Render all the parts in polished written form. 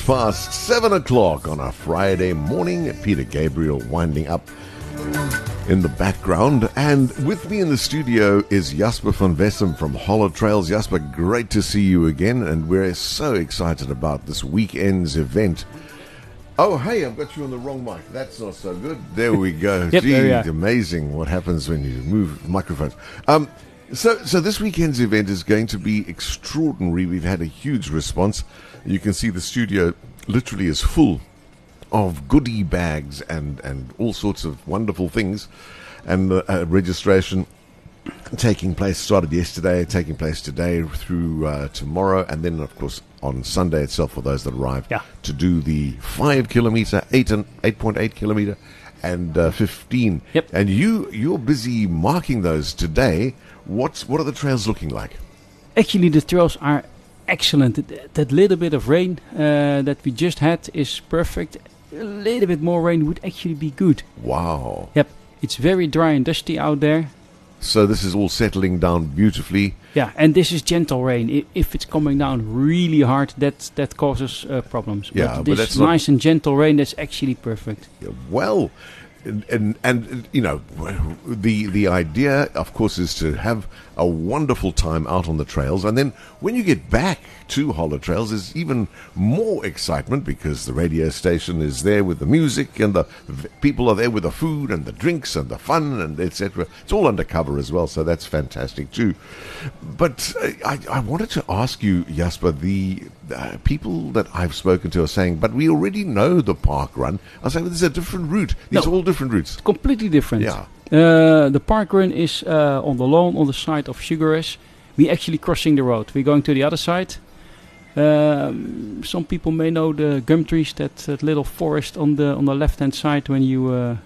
7:05 on a Friday morning. Peter Gabriel winding up in the background. And with me in the studio is Jasper van Wessem from Holler Trails. Jasper, great to see you again. And we're so excited about this weekend's event. Oh, hey, I've got you on the wrong mic. That's not so good. There we go. Yep, Gee, amazing what happens when you move microphones. So this weekend's event is going to be extraordinary. We've had a huge response. You can see the studio literally is full of goodie bags and all sorts of wonderful things. And registration taking place, started yesterday, taking place today through tomorrow, and then, of course, on Sunday itself for those that arrive to do the 5 kilometer, 8.8 kilometer, and 15. Yep. And you're busy marking those today. What are the trails looking like? Actually, the trails are excellent. That little bit of rain that we just had is perfect. A little bit more rain would actually be good. Wow. Yep. It's very dry and dusty out there. So this is all settling down beautifully. Yeah, and this is gentle rain. If it's coming down really hard, that causes problems. Yeah, but this nice and gentle rain, that's actually perfect. Yeah, well, and you know, the idea, of course, is to have a wonderful time out on the trails, and then when you get back to Holler Trails, there's even more excitement because the radio station is there with the music, and the people are there with the food and the drinks and the fun and etc. It's all undercover as well, so that's fantastic too. But I wanted to ask you, Jasper, the people that I've spoken to are saying, but we already know the park run. I say, well, there's a different route. These are all different routes. Completely different. Yeah. The park run is on the lawn on the side of Sugares. We're actually crossing the road. We're going to the other side. Some people may know the gum trees, that little forest on the left-hand side when you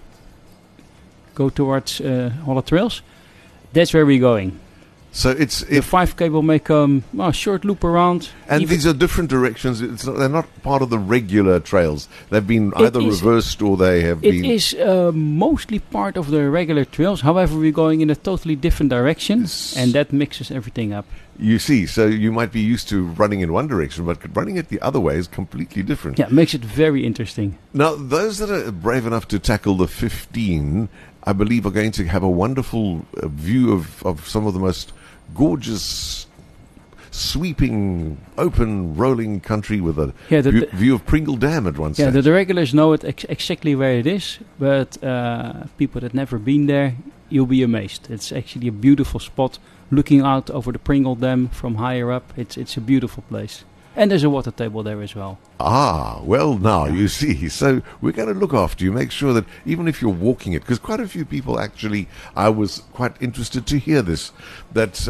go towards Holler Trails. That's where we're going. So the 5K will make a short loop around. And these are different directions. They're not part of the regular trails. They've been either reversed or they have been... It is mostly part of the regular trails. However, we're going in a totally different direction, and that mixes everything up. You see, so you might be used to running in one direction, but running it the other way is completely different. Yeah, it makes it very interesting. Now, those that are brave enough to tackle the 15, I believe, are going to have a wonderful view of some of the most gorgeous, sweeping, open, rolling country with a view of Pringle Dam at one stage. Yeah, the regulars know it exactly where it is, but people that never been there, you'll be amazed. It's actually a beautiful spot, looking out over the Pringle Dam from higher up. It's a beautiful place. And there's a water table there as well. Ah, well, now you see. So we're going to look after you, make sure that even if you're walking it, because quite a few people actually, I was quite interested to hear this, that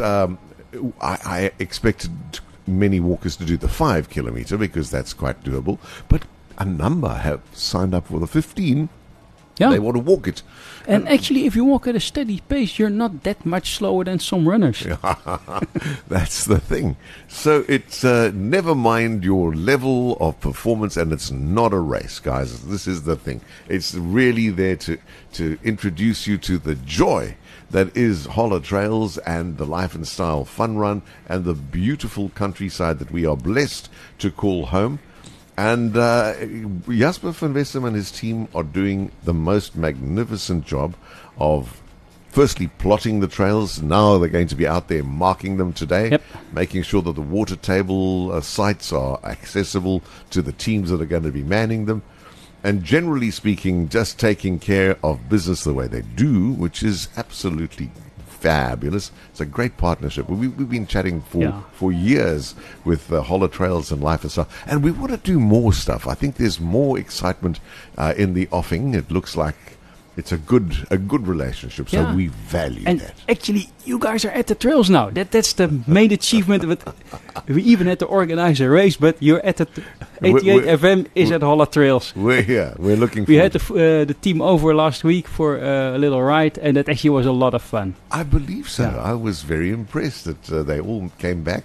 I expected many walkers to do the 5 kilometer because that's quite doable, but a number have signed up for the 15. Yeah. They want to walk it. And actually, if you walk at a steady pace, you're not that much slower than some runners. That's the thing. So it's never mind your level of performance, and it's not a race, guys. This is the thing. It's really there to introduce you to the joy that is Holler Trails and the Life and Style Fun Run and the beautiful countryside that we are blessed to call home. And Jasper van Wessem and his team are doing the most magnificent job of firstly plotting the trails. Now they're going to be out there marking them today, making sure that the water table sites are accessible to the teams that are going to be manning them. And generally speaking, just taking care of business the way they do, which is absolutely fabulous. It's a great partnership. We've been chatting for years with Holler Trails and Life and Style, and we want to do more stuff. I think there's more excitement in the offing. It looks like it's a good relationship, so we value and that. Actually, you guys are at the trails now. That's the main achievement. We even had to organize a race, but you're at the 88 FM is at Holler Trails. We're here. We're looking. We had the team over last week for a little ride, and that actually was a lot of fun. I believe so. I was very impressed that they all came back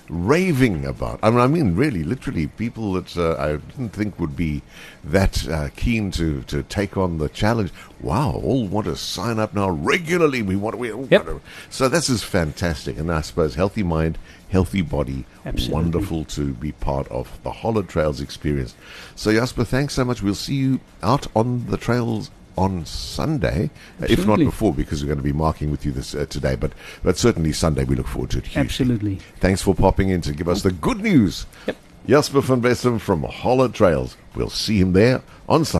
raving about. I mean, really, literally, people that I didn't think would be that keen to take on the challenge. Wow, all want to sign up now regularly. We want to. So this is fantastic, and I suppose healthy mind, healthy body. Absolutely. Wonderful to be part of the Holler Trails experience. So Jasper, thanks so much. We'll see you out on the trails on Sunday, if not before, because we're going to be marking with you this today, but certainly Sunday. We look forward to it hugely. Absolutely. Thanks for popping in to give us the good news. Yep. Jasper van Bessem from Holler Trails. We'll see him there on Sunday.